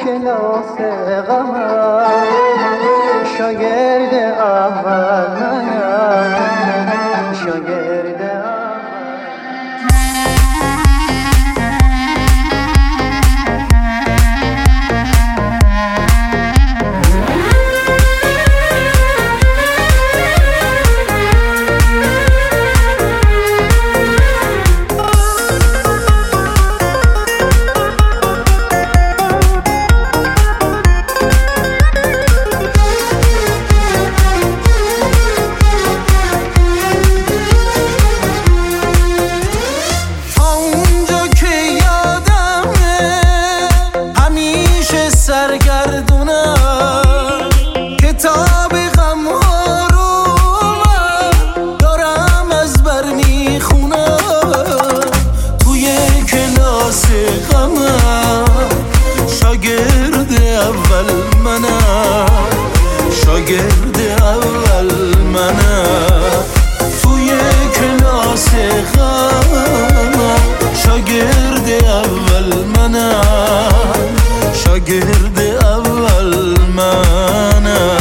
کلاس غمم شاگرد اول منم، شاگرد سرگردونم کتاب غم ها رو من دارم از بر میخونم. توی کلاس غمم شاگرد اول منم، شاگرد اول منم. توی کلاس غمم شاگرد اول منم، شاگرد اول منم.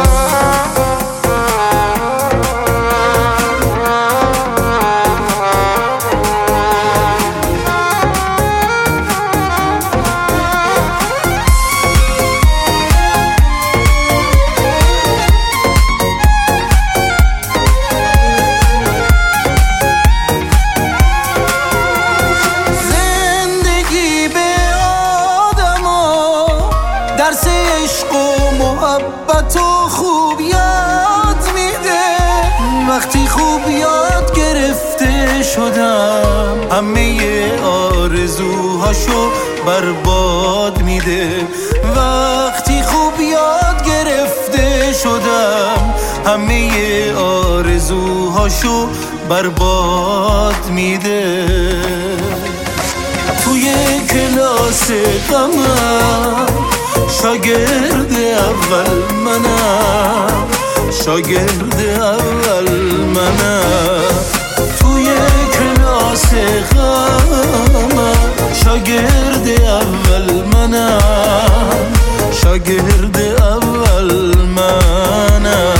درس عشق و محبت و خوب یاد میده. وقتی خوب یاد گرفته شدم همه آرزوهاشو برباد میده. وقتی خوب یاد گرفته شدم همه آرزوهاشو برباد میده. توی کلاس غمم شاگرد اول منم، شاگرد اول منم. توی کلاس غمم شاگرد اول منم، شاگرد اول منم.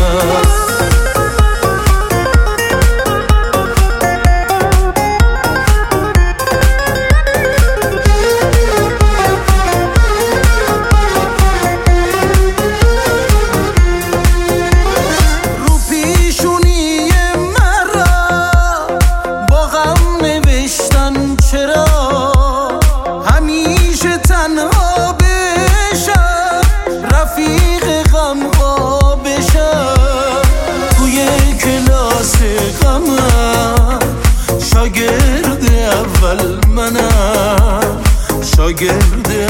شاگرد اول منم، شاگرد